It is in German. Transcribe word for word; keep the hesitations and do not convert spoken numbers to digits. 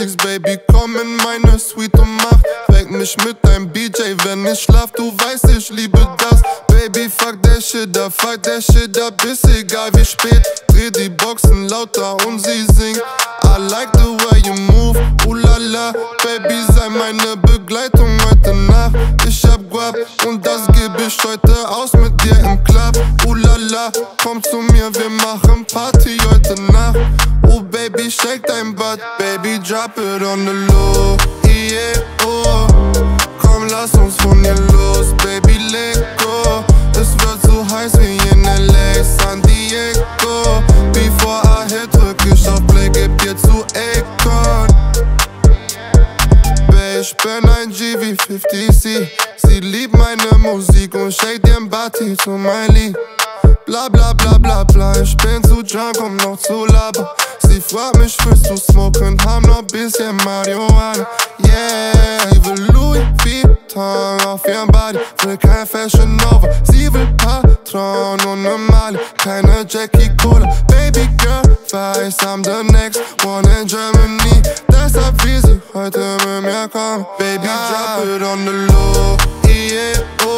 sechzig, Baby, komm in meine Suite und mach Weck mich mit deinem B J, wenn ich schlaf, du weißt, ich liebe das. Baby, fuck der Shit up, fuck der Shit up, ist egal wie spät. Dreh die Boxen lauter und sie singt I like the way you move, ooh la la. Baby, sei meine Begleitung heute Nacht. Ich hab Guap und das geb ich heute aus mit dir im Club. Ooh la la, komm zu mir, wir machen Party heute Nacht. Oh Baby, shake dein Butt, Baby, drop it on the low. Yeah, oh, komm, lass uns von hier los, Baby, leg go. Es wird so heiß wie in L A, San Diego. Before I hit, drück ich auf Play, geb dir zu Akon. Babe, ich bin ein G wie fifty C. Sie liebt meine Musik und shake den Body zu mein Lied. Bla bla bla bla bla, ich bin zu drunk, um noch zu labern. Sie fragt mich, willst du smoken, haben noch bisschen Marihuana. Yeah, sie will Louis Vuitton auf ihrem Body, will kein Fashion Nova. Sie will Patron und ne Mali, keine Jackie Cola. Baby girl, weiß, I'm the next one in Germany. Deshalb will sie heute mit mir kommen. Baby, drop it on the low, yeah, oh.